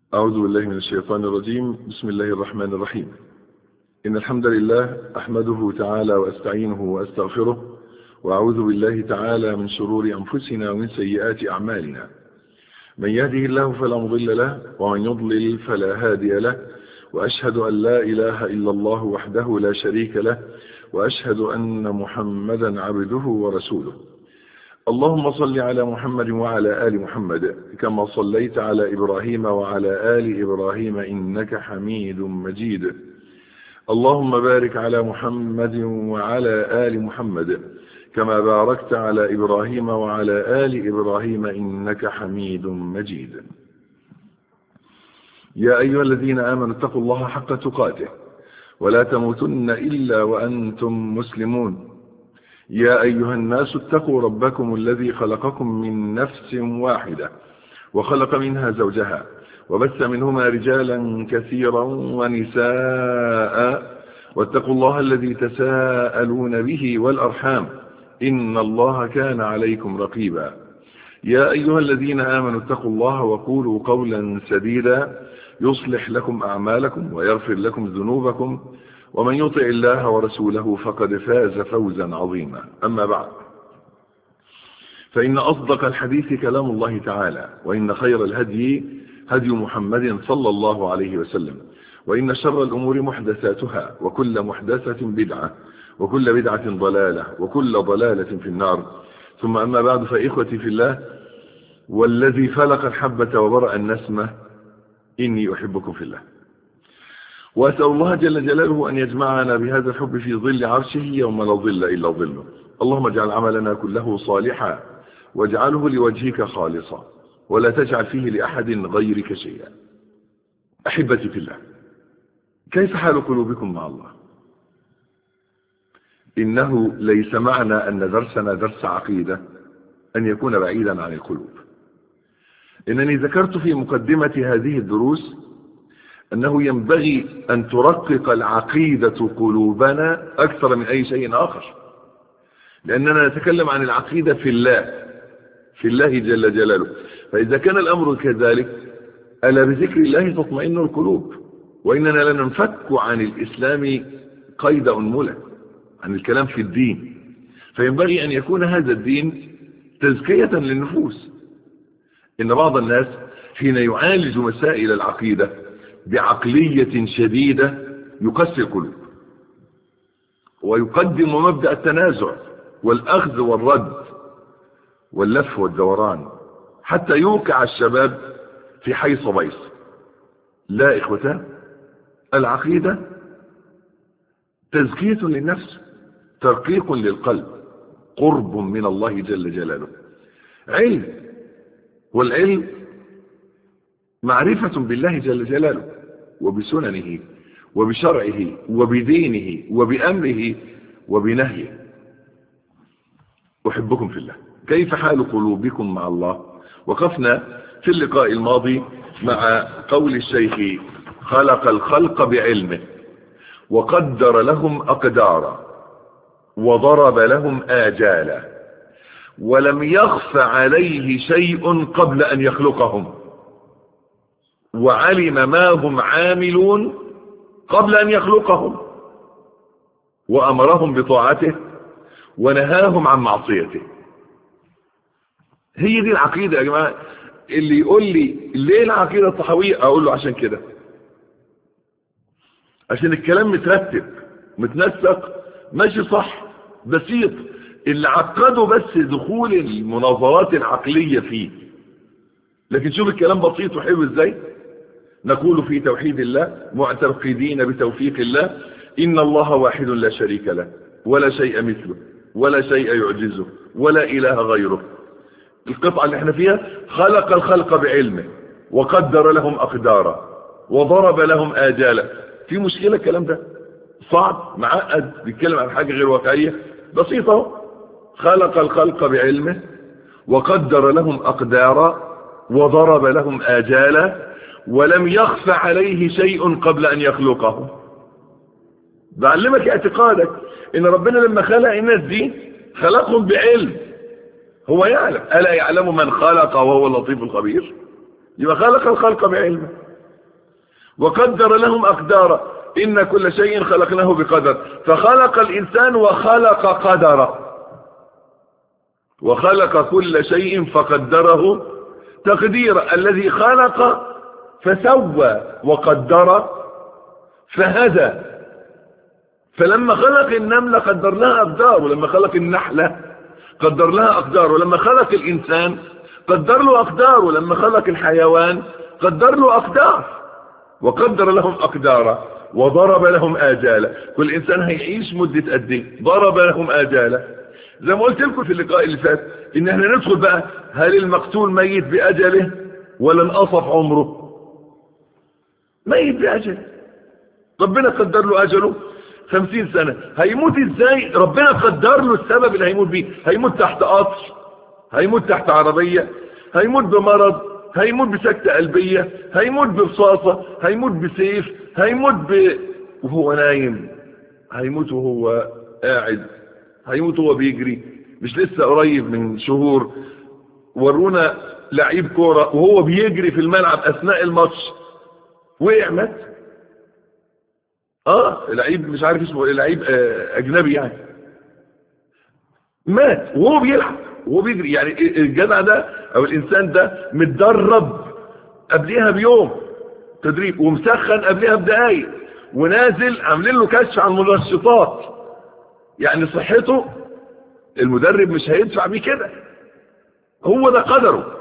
أعوذ بالله من الشيطان الرجيم. بسم الله الرحمن الرحيم. إن الحمد لله أحمده تعالى وأستعينه وأستغفره، وأعوذ بالله تعالى من شرور أنفسنا ومن سيئات أعمالنا. من يهده الله فلا مضل له، ومن يضلل فلا هادي له، وأشهد أن لا إله إلا الله وحده لا شريك له، وأشهد أن محمدا عبده ورسوله. اللهم صل على محمد وعلى آل محمد كما صليت على إبراهيم وعلى آل إبراهيم إنك حميد مجيد. اللهم بارك على محمد وعلى آل محمد كما باركت على إبراهيم وعلى آل إبراهيم إنك حميد مجيد. يا أيها الذين آمنوا اتقوا الله حق تقاته ولا تموتن إلا وأنتم مسلمون. يا أيها الناس اتقوا ربكم الذي خلقكم من نفس واحدة وخلق منها زوجها وبث منهما رجالا كثيرا ونساء، واتقوا الله الذي تساءلون به والأرحام إن الله كان عليكم رقيبا. يا أيها الذين آمنوا اتقوا الله وقولوا قولا سديدا يصلح لكم أعمالكم ويغفر لكم ذنوبكم، ومن يطع الله ورسوله فقد فاز فوزا عظيما. أما بعد، فإن أصدق الحديث كلام الله تعالى، وإن خير الهدي هدي محمد صلى الله عليه وسلم، وإن شر الأمور محدثاتها، وكل محدثة بدعة، وكل بدعة ضلالة، وكل ضلالة في النار. ثم أما بعد، فإخوتي في الله، والذي فلق الحبة وبرأ النسمة، إني أحبكم في الله، وأسأل الله جل جلاله أن يجمعنا بهذا الحب في ظل عرشه يوم لا ظل إلا ظله. اللهم اجعل عملنا كله صالحا، واجعله لوجهك خالصا، ولا تجعل فيه لأحد غيرك شيئا. أحبتي في الله، كيف حال قلوبكم مع الله؟ إنه ليس معنى أن درسنا درس عقيدة أن يكون بعيدا عن القلوب. إنني ذكرت في مقدمة هذه الدروس أنه ينبغي أن ترقق العقيدة قلوبنا أكثر من أي شيء آخر، لأننا نتكلم عن العقيدة في الله جل جلاله. فإذا كان الأمر كذلك، ألا بذكر الله تطمئن القلوب، وإننا لا ننفك عن الإسلام قيد أنملة عن الكلام في الدين. فينبغي أن يكون هذا الدين تزكية للنفوس. إن بعض الناس حين يعالج مسائل العقيدة بعقلية شديدة يقسي القلوب، ويقدم مبدأ التنازع والأخذ والرد واللف والدوران حتى يوقع الشباب في حيص بيص. لا إخوتان، العقيدة تزكية للنفس، ترقيق للقلب، قرب من الله جل جلاله، علم، والعلم معرفة بالله جل جلاله وبسننه وبشرعه وبدينه وبأمره وبنهيه. أحبكم في الله. كيف حال قلوبكم مع الله؟ وقفنا في اللقاء الماضي مع قول الشيخ: خلق الخلق بعلمه وقدر لهم أقدارا وضرب لهم آجالا ولم يخف عليه شيء قبل أن يخلقهم، وعلم ما هم عاملون قبل أن يخلقهم، وأمرهم بطاعته ونهاهم عن معصيته. هي دي العقيدة يا جماعة. اللي يقول لي ليه العقيدة الطحاوية، أقول له عشان كده، عشان الكلام مترتب متنسق ماشي صح بسيط. اللي عقده بس دخول المناظرات العقلية فيه، لكن شوف الكلام بسيط وحلو ازاي. نقول في توحيد الله معتقدين بتوفيق الله: إن الله واحد لا شريك له ولا شيء مثله ولا شيء يعجزه ولا إله غيره. القطعة اللي احنا فيها: خلق الخلق بعلمه وقدر لهم أقدارا وضرب لهم آجالا. في مشكلة الكلام ده؟ صعب معقد، بيتكلم عن حاجة غير واقعية بسيطة. خلق الخلق بعلمه وقدر لهم أقدارا وضرب لهم آجالا ولم يخف عليه شيء قبل أن يخلقه. بعلمك اعتقادك إن ربنا لما خلق الناس دي خلقهم بعلم. هو يعلم، ألا يعلم من خلق وهو اللطيف الخبير؟ يبقى خلق الخلق بعلمه وقدر لهم أقدارا إن كل شيء خلقناه بقدر فخلق الإنسان وخلق قدره وخلق كل شيء فقدره تقديرا الذي خلق فسوى وقدر فهدى فلما خلق النملة قدر لها أقدار ولما خلق النحلة قدر لها أقدار ولما خلق الإنسان قدر له أقدار ولما خلق الحيوان قدر له أقدار وقدر لهم أقدارا وضرب لهم آجالا كل إنسان هيعيش مدة قد ايه ضرب لهم آجالا زي ما قلت لكم في اللقاء اللي فات إن احنا ندخل بقى هل المقتول ميت بأجله ولا انقصف عمره ميت بأجله ربنا قدر له أجله 50 سنة هيموت ازاي ربنا قدر له السبب اللي هيموت بيه هيموت تحت قطر هيموت تحت عربية هيموت بمرض هيموت بسكتة قلبية هيموت برصاصة هيموت بسيف هيموت وهو نايم هيموت وهو قاعد هيموت وهو بيجري مش لسه قريب من شهور ورونا لعيب كورة وهو بيجري في الملعب اثناء الماتش وقع مات لعيب مش عارف اسمه لعيب اجنبي يعني مات وهو بيلعب وهو بيجري يعني الجدع ده او الانسان ده متدرب قبلها بيوم تدريب ومسخن قبلها بدقايق ونازل عاملين له كشف عن المنشطات يعني صحته المدرب مش هيدفع بيه كده هو ده قدره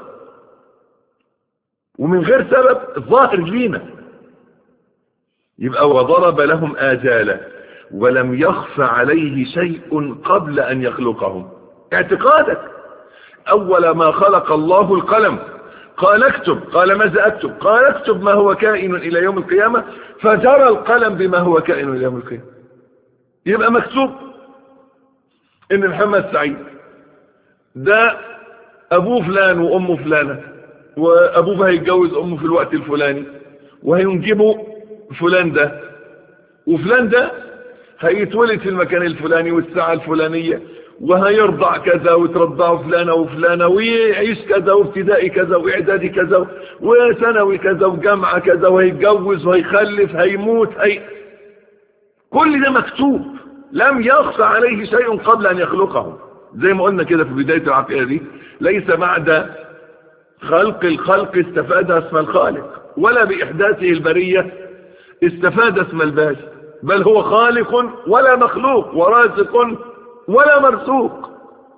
ومن غير سبب ظاهر لينا يبقى وضرب لهم آجالا ولم يخف عليه شيء قبل أن يخلقهم اعتقادك أول ما خلق الله القلم قال اكتب قال ماذا اكتب قال اكتب ما هو كائن إلى يوم القيامة فجرى القلم بما هو كائن إلى يوم القيامة يبقى مكتوب إن محمد سعيد ده أبوه فلان وأمه فلانة وأبوه هيتجوز أمه في الوقت الفلاني وهينجبوا فلان ده وفلان ده هيتولد في المكان الفلاني والساعة الفلانية وهيرضع كذا وترضعه فلانة وفلانة ويعيش كذا وابتدائي كذا واعدادي كذا وثانوي كذا وجامعة كذا وهيتجوز وهيخلف هيموت كل ده مكتوب لم يخفى عليه شيء قبل ان يخلقه زي ما قلنا كده في بداية العقيدة دي ليس بعد خلق الخلق استفاد اسم الخالق ولا بإحداثه البرية استفاد اسم الباري بل هو خالق ولا مخلوق ورازق ولا مرزوق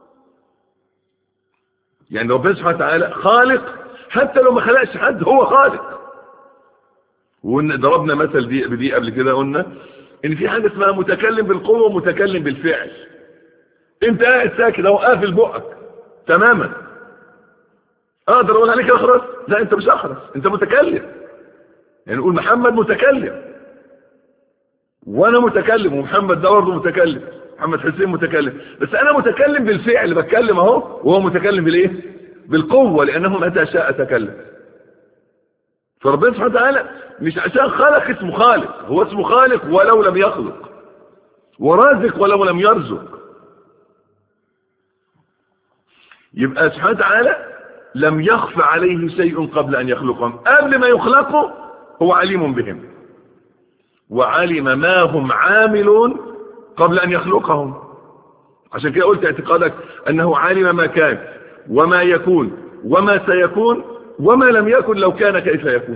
يعني ربنا سبحانه وتعالى خالق حتى لو ما خلقش حد هو خالق وضربنا مثل بدي قبل كده قلنا ان في حاجه اسمها متكلم بالقوه ومتكلم بالفعل انت قاعد ساكت او قافل بقك تماما اقدر اقول عليك اخرس لا انت مش اخرس انت متكلم يعني نقول محمد متكلم وانا متكلم ومحمد ده برضه متكلم محمد حسين متكلم بس انا متكلم بالفعل بتكلم اهو وهو متكلم بالايه بالقوه لانه متى شاء تكلم فربنا سبحانه وتعالى مش عشان خلق اسمه خالق هو اسمه خالق ولو لم يخلق ورازق ولو لم يرزق يبقى سبحانه وتعالى لم يخف عليه شيء قبل ان يخلقهم قبل ما يخلقوا هو عليم بهم وعلم ما هم عاملون قبل ان يخلقهم عشان كده قلت اعتقادك انه علم ما كان وما يكون وما سيكون وما لم يكن لو كان كيف يكون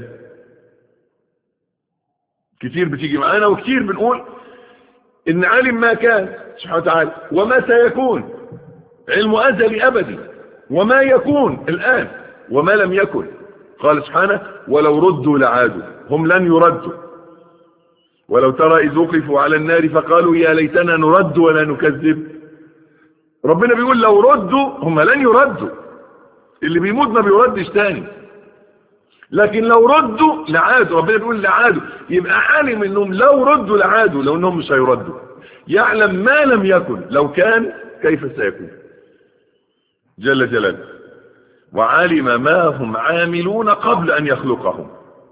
كتير بتيجي معانا وكتير بنقول ان علم ما كان سبحانه وتعالى وما سيكون علم ازلي ابدي وما يكون الان وما لم يكن قال سبحانه ولو ردوا لعادوا هم لن يردوا ولو ترى إذ وقفوا على النار فقالوا يا ليتنا نرد ولا نكذب ربنا بيقول لو ردوا هم لن يردوا اللي بيموت ما بيردش تاني لكن لو ردوا لعادوا ربنا بيقول لعادوا يبقى عالم انهم لو ردوا لعادوا لو انهم مش هيردوا يعلم ما لم يكن لو كان كيف سيكون جل جلاله وعلم ما هم عاملون قبل ان يخلقهم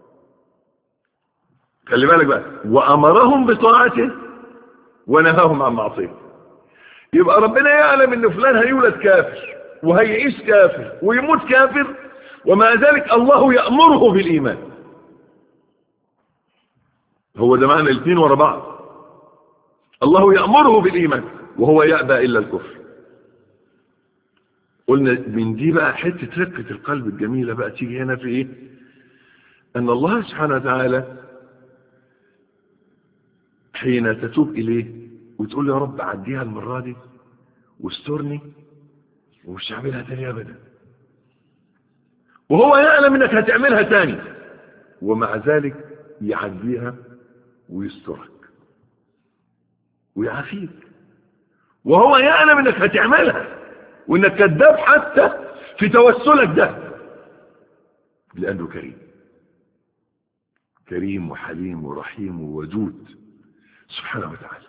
خلي بالك بقى وامرهم بطاعته ونهاهم عن معصيته يبقى ربنا يعلم ان فلان هيولد كافر وهيعيش كافر ويموت كافر ومع ذلك الله يأمره بالإيمان هو ده معنى الاثنين ورا بعض. الله يأمره بالإيمان وهو يأبى إلا الكفر. قلنا من دي بقى حتة رقة القلب الجميلة بقى تيجي هنا في ايه؟ ان الله سبحانه وتعالى حين تتوب اليه وتقول يا رب عديها المرة دي واسترني ومش هعملها تاني ابدا، وهو يعلم انك هتعملها تاني، ومع ذلك يعديها ويسترك ويعافيك، وهو يعلم انك هتعملها وانك كذاب حتى في توسلك ده، لانه كريم، كريم وحليم ورحيم وودود سبحانه وتعالى.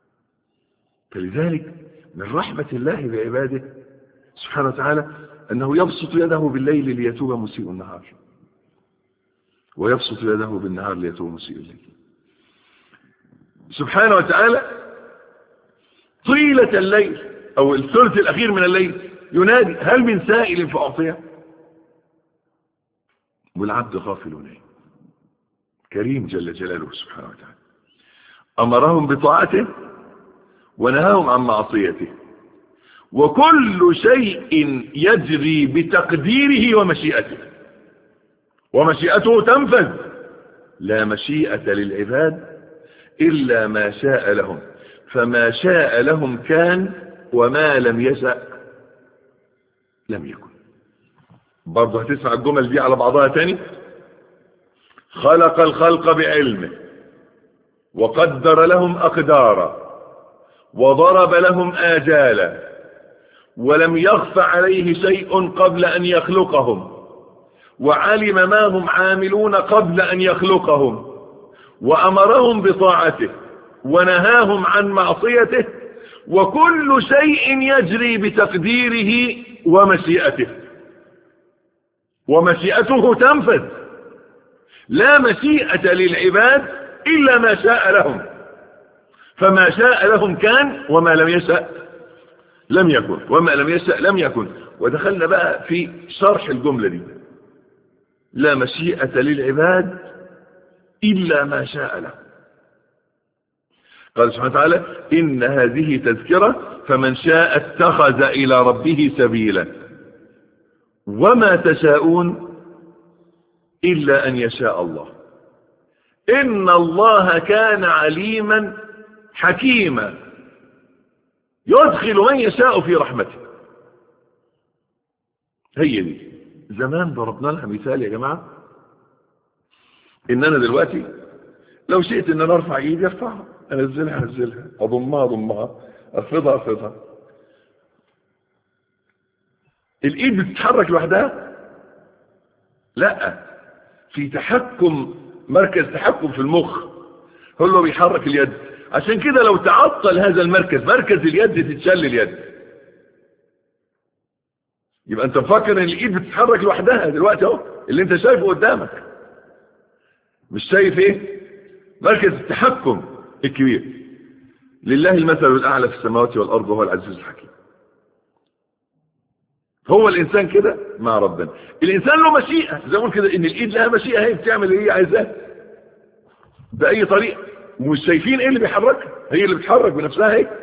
فلذلك من رحمة الله بعباده سبحانه وتعالى انه يبسط يده بالليل ليتوب مسيء النهار، ويبسط يده بالنهار ليتوب مسيء الليل سبحانه وتعالى. طيلة الليل او الثلث الاخير من الليل ينادي هل من سائل فأعطيه، والعبد غافل نايم. كريم جل جلاله سبحانه وتعالى، امرهم بطاعته ونهاهم عن معصيته، وكل شيء يجري بتقديره ومشيئته، ومشيئته تنفذ. لا مشيئة للعباد إلا ما شاء لهم، فما شاء لهم كان وما لم يشأ لم يكن. برضه هتسمع الجمل دي على بعضها تاني. خلق الخلق بعلمه وقدر لهم أقدارا وضرب لهم آجالا، ولم يخف عليه شيء قبل أن يخلقهم، وعلم ما هم عاملون قبل أن يخلقهم، وأمرهم بطاعته ونهاهم عن معصيته، وكل شيء يجري بتقديره ومشيئته، ومشيئته تنفذ. لا مشيئة للعباد إلا ما شاء لهم، فما شاء لهم كان وما لم يشأ لم يكن، وما لم يشأ لم يكن. ودخلنا بقى في شرح الجملة دي. لا مشيئة للعباد إلا ما شاء لهم. قال سبحانه وتعالى إن هذه تذكرة فمن شاء اتخذ إلى ربه سبيلا وما تشاءون إلا أن يشاء الله إن الله كان عليما حكيما يدخل من يشاء في رحمته. هي دي زمان ضربنا لها مثال يا جماعة، إن أنا دلوقتي لو شئت إن أنا أرفع إيدي أرفعها، أنزلها أضمها أخفضها. الإيد بتتحرك لوحدها؟ لا، في تحكم، مركز تحكم في المخ هو اللي بيحرك اليد. عشان كده لو تعطل هذا المركز، مركز اليد، تتشل اليد. يبقى انت مفكر ان الايد بتتحرك لوحدها دلوقتي اهو، اللي انت شايفه قدامك، مش شايف ايه؟ مركز التحكم الكبير. لله المثل الاعلى في السماوات والارض وهو العزيز الحكيم. هو الانسان كده مع ربنا. الانسان له مشيئة، زي ما قلت كده ان الايد لها مشيئة، هي بتعمل اللي هي عايزاه باي طريقة، ومش شايفين ايه اللي بيحركها، هي اللي بتحرك بنفسها هيك.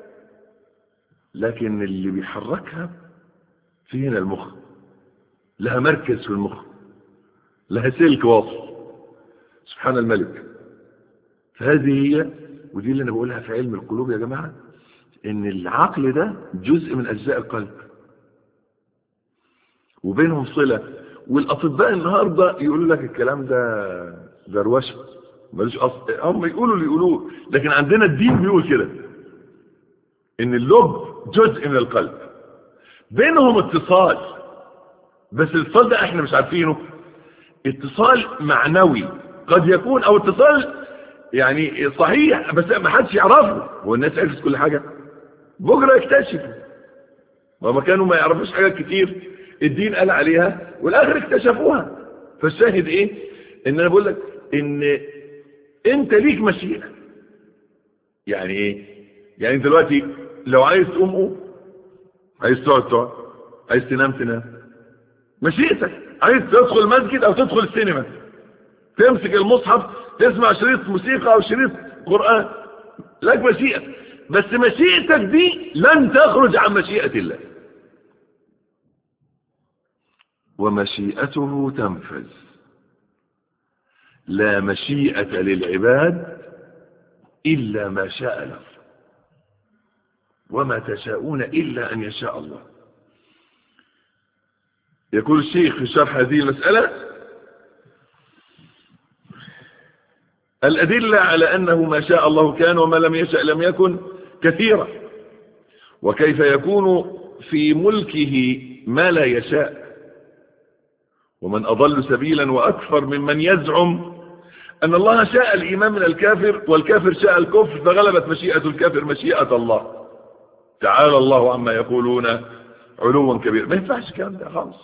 لكن اللي بيحركها في هنا المخ، لها مركز في المخ، لها سلك واصل. سبحان الملك. فهذه هي، ودي اللي انا بقولها في علم القلوب يا جماعة، ان العقل ده جزء من اجزاء القلب وبينهم صلة. والاطباء النهاردة يقولوا لك الكلام ده دروشه ملوش اصل، هم يقولوا اللي يقولوه، لكن عندنا الدين بيقول كده ان اللب جزء من القلب، بينهم اتصال، بس الاتصال ده احنا مش عارفينه. اتصال معنوي قد يكون، او اتصال يعني صحيح بس ما حدش يعرفه. والناس عرفت كل حاجة بكرة يكتشفوا، وما كانوا ما يعرفوش حاجات كتير الدين قال عليها والاخر اكتشفوها. فالشاهد ايه؟ ان انا بقول لك ان انت ليك مشيئة. يعني ايه؟ يعني انت دلوقتي لو عايز تقوم قوم، عايز تقعد، عايز تنام تنام، مشيئتك. عايز تدخل مسجد او تدخل السينما، تمسك المصحف تسمع شريط موسيقى او شريط قرآن، لك مشيئة، بس مشيئتك دي لن تخرج عن مشيئة الله، ومشيئته تنفذ. لا مشيئة للعباد إلا ما شاء له، وما تشاءون إلا أن يشاء الله. يقول الشيخ في شرح هذه المسألة: الأدلة على أنه ما شاء الله كان وما لم يشأ لم يكن كثيرة، وكيف يكون في ملكه ما لا يشاء؟ ومن أضل سبيلا وأكثر ممن يزعم أن الله شاء الإيمان من الكافر والكافر شاء الكفر، فغلبت مشيئة الكافر مشيئة الله. تعالى الله عما يقولون علوا كبيرا. ما ينفعش الكلام ده خالص.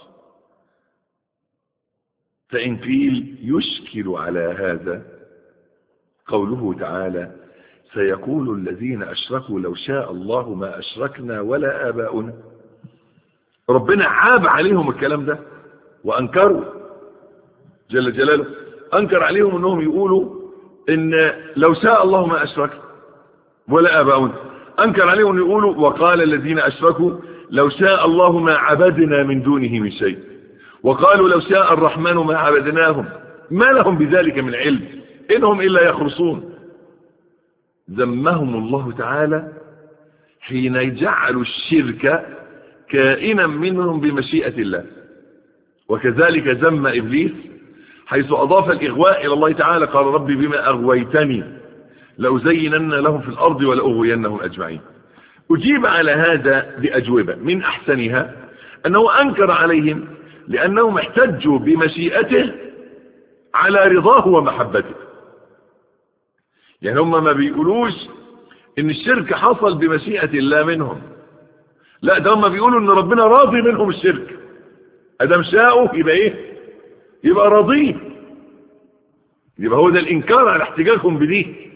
فإن قيل يشكل على هذا قوله تعالى: سيقول الذين أشركوا لو شاء الله ما أشركنا ولا آباؤنا. ربنا عاب عليهم الكلام ده وأنكروا جل جلاله، أنكر عليهم أنهم يقولوا إن لو شاء الله ما أشركنا ولا آباؤنا. أنكر عليهم يقولوا: وقال الذين أشركوا لو شاء الله ما عبدنا من دونه من شيء، وقالوا لو شاء الرحمن ما عبدناهم ما لهم بذلك من علم إنهم إلا يخرصون. ذمهم الله تعالى حين يجعلوا الشرك كائنا منهم بمشيئة الله. وكذلك ذم إبليس حيث أضاف الإغواء إلى الله تعالى، قال: ربي بما أغويتني لأزينن لهم في الأرض ولأغوينهم أجمعين. أجيب على هذا بأجوبة، من أحسنها أنه أنكر عليهم لأنهم احتجوا بمشيئته على رضاه ومحبته. يعني هم ما بيقولوش إن الشرك حصل بمشيئة الله منهم، لا، ده هم بيقولوا إن ربنا راضي منهم الشرك، أدام شاءوا يبقى إيه؟ يبقى راضيه. يبقى هو ده الإنكار على احتجاجهم بديه.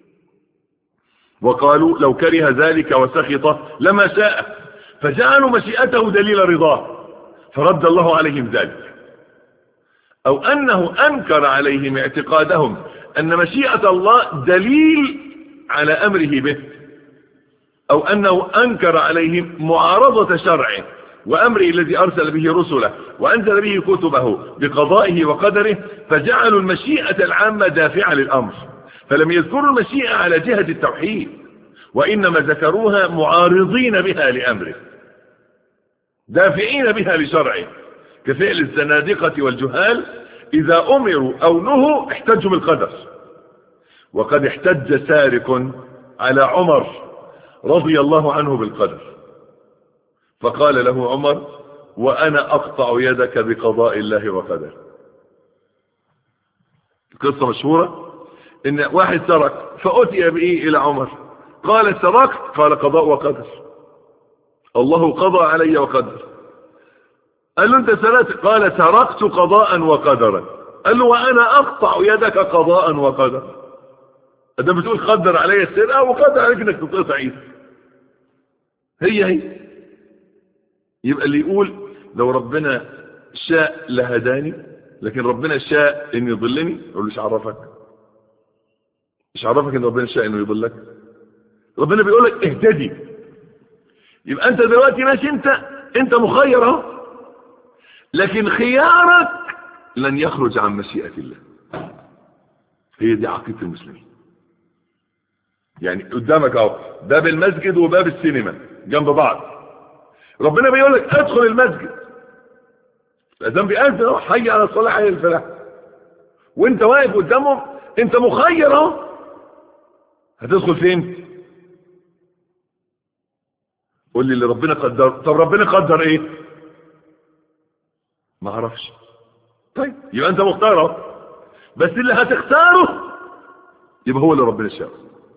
وقالوا لو كره ذلك وسخط لما شاء، فجعلوا مشيئته دليل رضاه فرد الله عليهم ذلك. أو أنه أنكر عليهم اعتقادهم أن مشيئة الله دليل على أمره به، أو أنه أنكر عليهم معارضة شرعه وأمره الذي أرسل به رسله وأنزل به كتبه بقضائه وقدره، فجعلوا المشيئة العامة دافعة للأمر، فلم يذكروا المشيئة على جهة التوحيد، وإنما ذكروها معارضين بها لأمره، دافعين بها لشرعه، كفعل الزنادقة والجهال إذا أمروا أو نهوا احتجوا بالقدر. وقد احتج سارق على عمر رضي الله عنه بالقدر، فقال له عمر: وأنا أقطع يدك بقضاء الله وقدره. قصة مشهورة إن واحد سرق فأتي به إلى عمر، قال: سرقت؟ قال: قضاء وقدر، الله قضى علي وقدر. قال له: أنت سرقت؟ قال: سرقت قضاء وقدرا. قال له: وأنا أقطع يدك قضاء وقدر. أنت بتقول قدر علي السرقة وقدر عليك إنك تقطع يدك. هي يبقى اللي يقول لو ربنا شاء لهداني، لكن ربنا شاء إن يضلني، يقول له: إيش عرفك؟ إيش عرفك إن ربنا شاء إنه يضلك؟ ربنا بيقول لك اهتدي. يبقى أنت دلوقتي ماشي، أنت مخير اهو، لكن خيارك لن يخرج عن مشيئة الله. هي دي عقيدة المسلمين. يعني قدامك اهو باب المسجد وباب السينما جنب بعض، ربنا بيقول لك ادخل المسجد، الأذان بيأذن اهو، حي على الصلاة حي على الفلاح، وانت واقف قدامهم، انت مخير اهو، هتدخل فين؟ قول لي اللي ربنا قدر. طب ربنا قدر ايه؟ ما اعرفش. طيب يبقى انت مختار اهو، بس اللي هتختاره يبقى هو اللي ربنا شاء.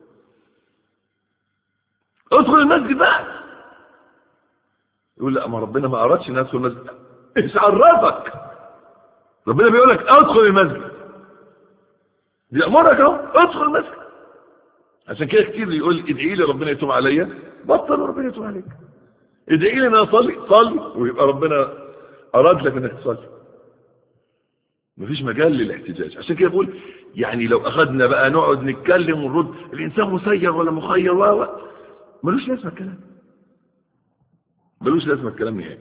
ادخل المسجد بقى. يقول لا، ما ربنا ما ارادش ان ادخل المسجد. ايش عرفك؟ ربنا بيقول لك ادخل المسجد، بيأمرك اهو ادخل المسجد. عشان كده كتير يقول ادعي لي ربنا يتوب عليا، بطل ربنا يتوب عليك. ادعي لي ان انا اصلي، صلي، ويبقى ربنا اراد لك انك تصلي. مفيش مجال للاحتجاج. عشان كده بقول يعني لو اخذنا بقى نقعد نتكلم ونرد الانسان مسير ولا مخير ملوش لازمه الكلام، ملوش لازمه الكلام نهائي.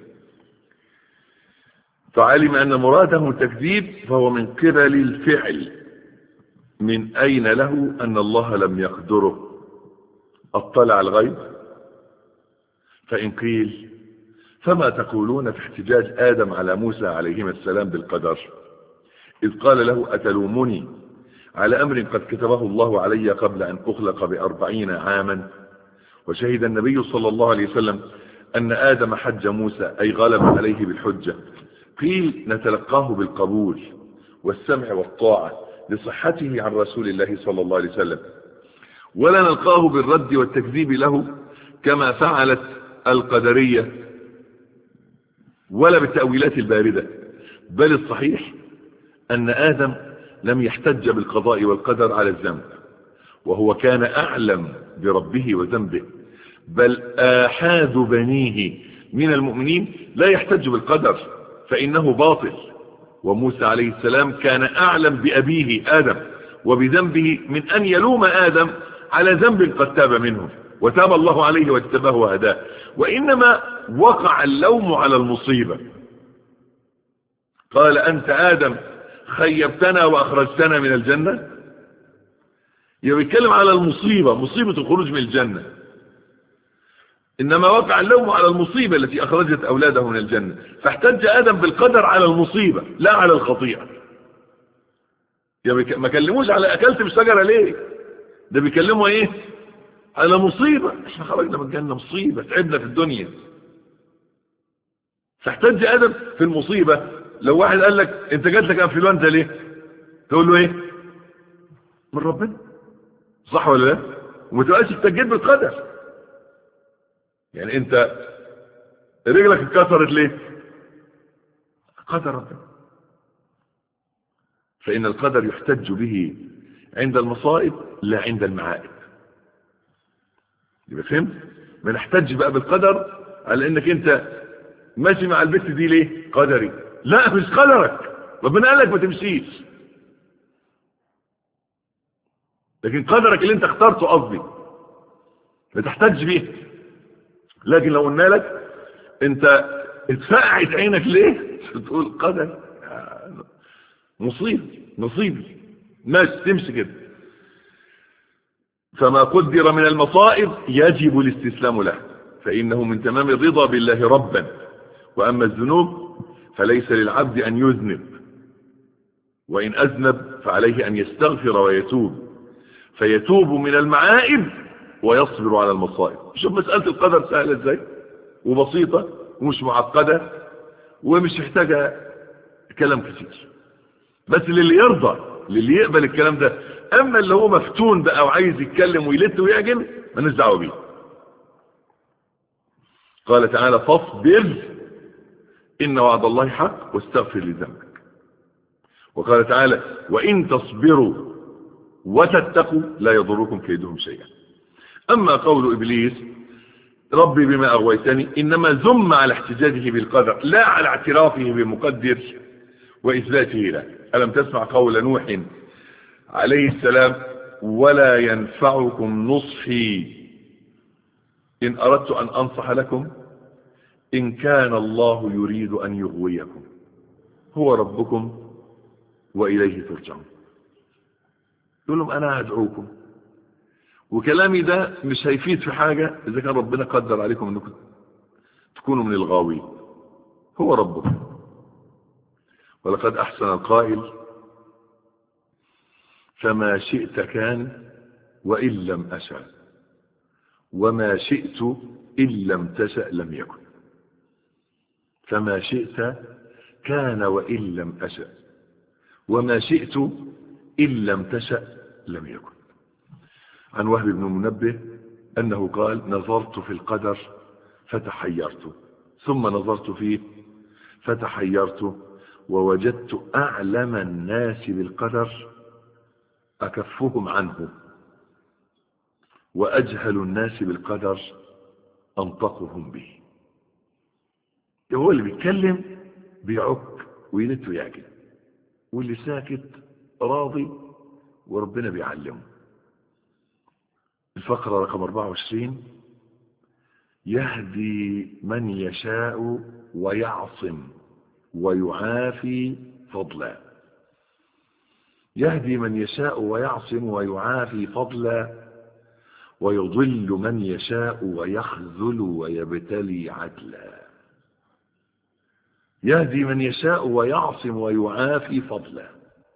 فعلم ان مراده تكذيب فهو من قبل الفعل، من اين له ان الله لم يقدره؟ اطلع الغيب؟ فان قيل فما تقولون في احتجاج ادم على موسى عليهما السلام بالقدر، اذ قال له اتلومني على امر قد كتبه الله علي قبل ان اخلق ب40 عاما، وشهد النبي صلى الله عليه وسلم ان ادم حج موسى اي غلب عليه بالحجة. قيل نتلقاه بالقبول والسمع والطاعة لصحته عن رسول الله صلى الله عليه وسلم، ولا نلقاه بالرد والتكذيب له كما فعلت القدرية ولا بالتأويلات الباردة، بل الصحيح أن آدم لم يحتج بالقضاء والقدر على الذنب، وهو كان أعلم بربه وذنبه، بل آحاد بنيه من المؤمنين لا يحتج بالقدر فإنه باطل. وموسى عليه السلام كان أعلم بأبيه آدم وبذنبه من أن يلوم آدم على ذنب قد تاب منه، وتاب الله عليه واجتباه وهداه، وإنما وقع اللوم على المصيبة. قال أنت آدم خيبتنا وأخرجتنا من الجنة، يتكلم على المصيبة، مصيبة الخروج من الجنة، إنما وقع اللوم على المصيبة التي أخرجت أولاده من الجنة، فاحتج آدم بالقدر على المصيبة لا على الخطيئة. ما كلموش على أكلت بالشجرة ليه، ده بيكلموا إيه؟ على مصيبة، احنا خرجنا من الجنة مصيبة، تعبنا في الدنيا، فاحتج آدم في المصيبة. لو واحد قال لك انت جات لك انفلونزا ليه، تقول له ايه؟ من ربنا، صح ولا لا؟ وما تبقاش احتجيت بالقدر. يعني انت رجلك اتكسرت ليه؟ قدر ربنا. فإن القدر يحتج به عند المصائب لا عند المعائب. يبقى فهمت؟ ما نحتج بقى بالقدر على انك انت ماشي مع البت دي ليه؟ قدري. لا مش قدرك، ربنا قال لك ما تمشيش، لكن قدرك اللي انت اخترته قصدي ما تحتج بيه. لكن لو قلنا لك انت اتفقعت عينك ليه، تقول قدر، نصيبي ماشي، تمشي كده. فما قدر من المصائب يجب الاستسلام له، فإنه من تمام الرضا بالله ربا. وأما الذنوب فليس للعبد أن يذنب، وإن أذنب فعليه أن يستغفر ويتوب، فيتوب من المعائب ويصبر على المصائب. شوف مسألة القدر سهلة ازاي وبسيطة ومش معقدة ومش محتاجة كلام كتير، بس للي يرضى، للي يقبل الكلام ده. اما اللي هو مفتون بقى وعايز يتكلم ويلت ويعجن مالناش دعوه بيه. قال تعالى فاصبر ان وعد الله حق واستغفر لذنبك. وقال تعالى وان تصبروا وتتقوا لا يضركم كيدهم شيئا. اما قول ابليس ربي بما اغويتني انما ذم على احتجاجه بالقدر لا على اعترافه بمقدر واثباته له. الم تسمع قول نوح عليه السلام ولا ينفعكم نصحي ان اردت ان انصح لكم ان كان الله يريد ان يغويكم هو ربكم واليه ترجعون. يقول لهم انا هدعوكم وكلامي ده مش هيفيد في حاجة اذا كان ربنا قدر عليكم انكم تكونوا من الغاوين. هو ربكم. ولقد احسن القائل فما شئت كان وان لم اشأ وما شئت ان لم تشأ لم يكن. فما شئت كان وان لم اشأ وما شئت ان لم تشأ لم يكن. عن وهب بن منبه انه قال نظرت في القدر فتحيرت ثم نظرت فيه فتحيرت ووجدت اعلم الناس بالقدر اكفهم عنه واجهل الناس بالقدر انطقهم به. هو اللي بيتكلم بيعك ويلت ويعجن واللي ساكت راضي وربنا بيعلمه. الفقرة رقم 24: يهدي من يشاء ويعصم ويعافي فضلا. يهدي من يشاء ويعصم ويعافي فضلا، ويضل من يشاء ويخذل ويبتلي عدلا. يهدي من يشاء ويعصم ويعافي فضلا،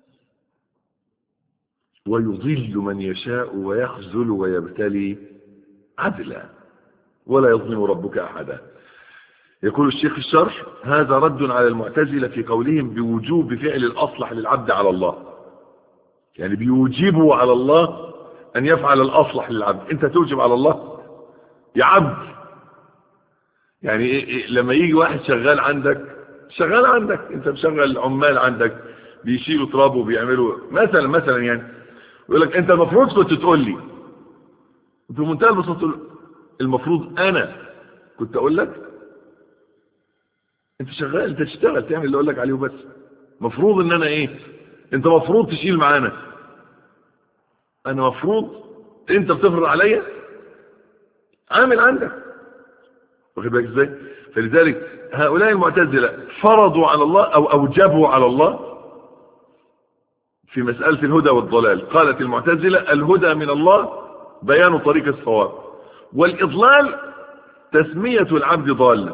ويضل من يشاء ويخذل ويبتلي عدلا، ولا يظلم ربك أحدا. يقول الشيخ في الشرح: هذا رد على المعتزلة في قولهم بوجوب فعل الأصلح للعبد على الله. يعني بيوجبوا على الله أن يفعل الأصلح للعبد. أنت توجب على الله يا عبد؟ يعني لما يجي واحد شغال عندك أنت مشغل عمال عندك بيشيلوا تراب وبيعملوا مثلا يعني، يقول لك أنت المفروض كنت تقول لي، في منتهى البساطة المفروض أنا كنت أقول لك. أنت شغال، أنت تشتغل تعمل اللي أقول لك عليه وبس. مفروض إن أنا إيه؟ أنت مفروض تشيل معانا، أنا مفروض أنت بتفرض عليا عامل عندك، واخد بالك إزاي؟ فلذلك هؤلاء المعتزلة فرضوا على الله أو أوجبوا على الله في مسألة الهدى والضلال. قالت المعتزلة: الهدى من الله بيان طريق الصواب، والإضلال تسمية العبد ضالا،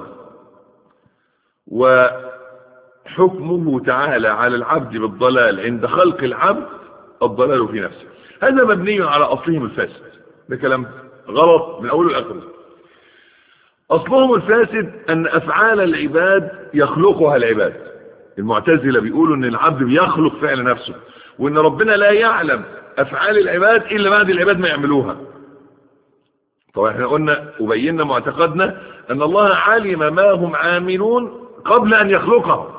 وحكمه تعالى على العبد بالضلال عند خلق العبد الضلال في نفسه. هذا مبني على أصلهم الفاسد. ده كلام غلط من أوله لآخره. أصلهم الفاسد أن أفعال العباد يخلقها العباد. المعتزلة بيقولوا أن العبد بيخلق فعل نفسه، وأن ربنا لا يعلم أفعال العباد إلا بعد العباد ما يعملوها. طبعا احنا قلنا وبينا معتقدنا أن الله علم ما هم عاملون قبل أن يخلقهم.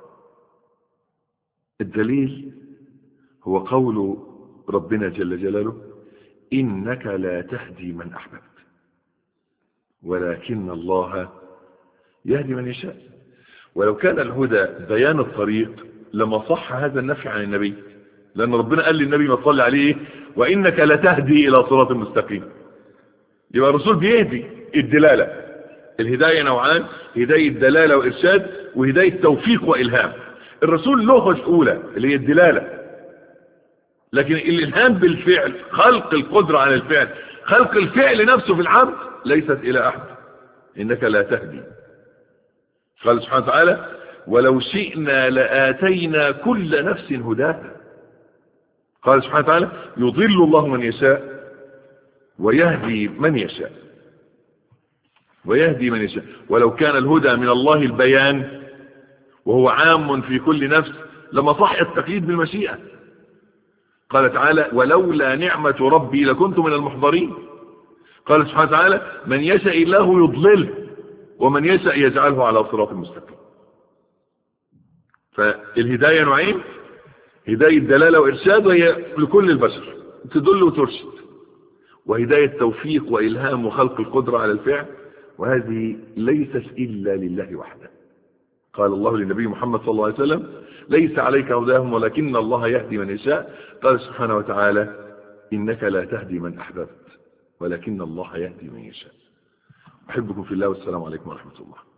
الدليل هو قول ربنا جل جلاله: إنك لا تهدي من أحببت ولكن الله يهدي من يشاء. ولو كان الهدى بيان الطريق لما صح هذا النفي عن النبي، لأن ربنا قال للنبي ما تصلي عليه: وإنك لتهدي إلى صراط مستقيم. يبقى الرسول بيهدي. الدلالة، الهداية نوعان: هداية دلالة وإرشاد، وهداية توفيق وإلهام. الرسول له الأولى اللي هي الدلالة، لكن الإلهام بالفعل، خلق القدرة على الفعل، خلق الفعل نفسه في العبد، ليست إلى أحد. إنك لا تهدي. قال سبحانه وتعالى: ولو شئنا لآتينا كل نفس هداها. قال سبحانه وتعالى: يضل الله من يشاء ويهدي من يشاء. ويهدي من يشاء. ولو كان الهدى من الله البيان وهو عام في كل نفس لما صح التقييد بالمشيئة. قال تعالى: ولولا نعمة ربي لكنت من المحضرين. قال سبحانه وتعالى: من يشاء الله يضلله ومن يشاء يجعله على صراط مستقيم. فالهداية نوعين: هداية دلالة وإرشاد وهي لكل البشر تدل وترشد، وهداية توفيق وإلهام وخلق القدرة على الفعل، وهذه ليست إلا لله وحده. قال الله للنبي محمد صلى الله عليه وسلم: ليس عليك هداهم ولكن الله يهدي من يشاء. قال سبحانه وتعالى: إنك لا تهدي من أحببت ولكن الله يهدي من يشاء. أحبكم في الله والسلام عليكم ورحمة الله.